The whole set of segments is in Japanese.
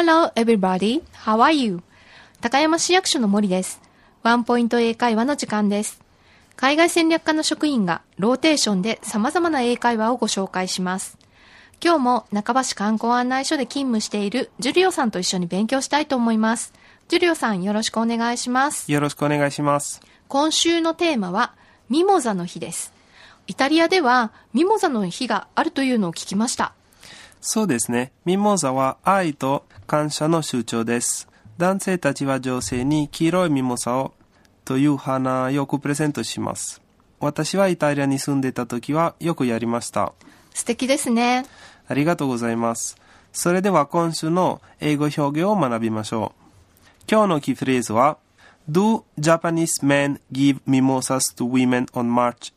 Hello everybody, how are you? 高山市役所の森です。ワンポイント英会話の時間です。海外戦略課の職員がローテーションで様々な英会話をご紹介します。今日も中橋観光案内所で勤務しているジュリオさんと一緒に勉強したいと思います。ジュリオさん、よろしくお願いします。 よろしくお願いします。 今週のテーマはミモザの日です。イタリアではミモザの日があるというのを聞きました。 そうですね。ミモザは愛と感謝の象徴です。男性たちは女性に黄色いミモザをという花をよくプレゼントします。私はイタリアに住んでいた時はよくやりました。 素敵ですね。 ありがとうございます。それでは今週の英語表現を学びましょう。今日のキーフレーズは Do Japanese men give mimosas to women on March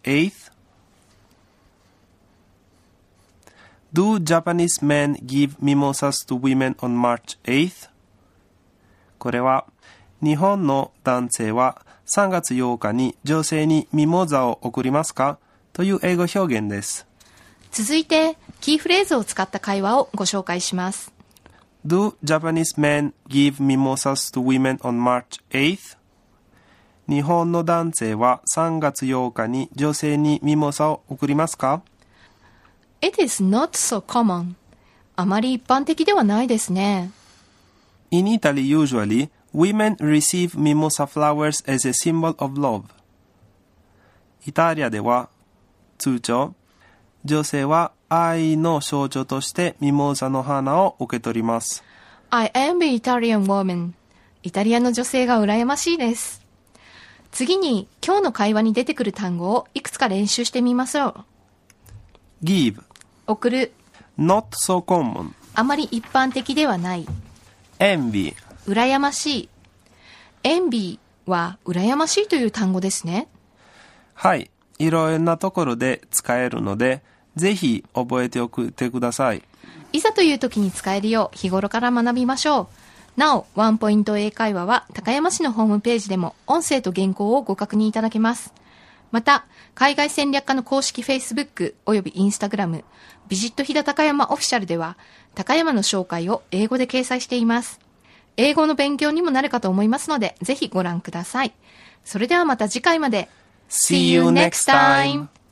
8th?Do Japanese men give mimosas to women on March 8th? これは日本の男性は3月8日に女性にミモザを贈りますかという英語表現です。 続いてキーフレーズを使った会話をご紹介します。 Do Japanese men give mimosas to women on March 8th? 日本の男性は3月8日に女性にミモザを贈りますか It is not so common. あまり一般的ではないですね。 In Italy, usually, women receive mimosa flowers as a symbol of love. イタリアでは、通常、女性は愛の象徴としてミモザの花を受け取ります。 I am an Italian woman. イタリアの女性が羨ましいです。次に、今日の会話に出てくる単語をいくつか練習してみましょう。 give 送る not so common あまり一般的ではない envy 羨ましい envy は羨ましいという単語ですね。 はい、いろいろなところで使えるのでぜひ覚えておいてください。 いざという時に使えるよう日頃から学びましょう。なお、ワンポイント英会話は高山市のホームページでも音声と原稿をご確認いただけます。また、海外戦略課の公式 Facebook および Instagram、ビジット飛騨高山オフィシャルでは、高山の紹介を英語で掲載しています。英語の勉強にもなるかと思いますので、ぜひご覧ください。それではまた次回まで。 See you next time!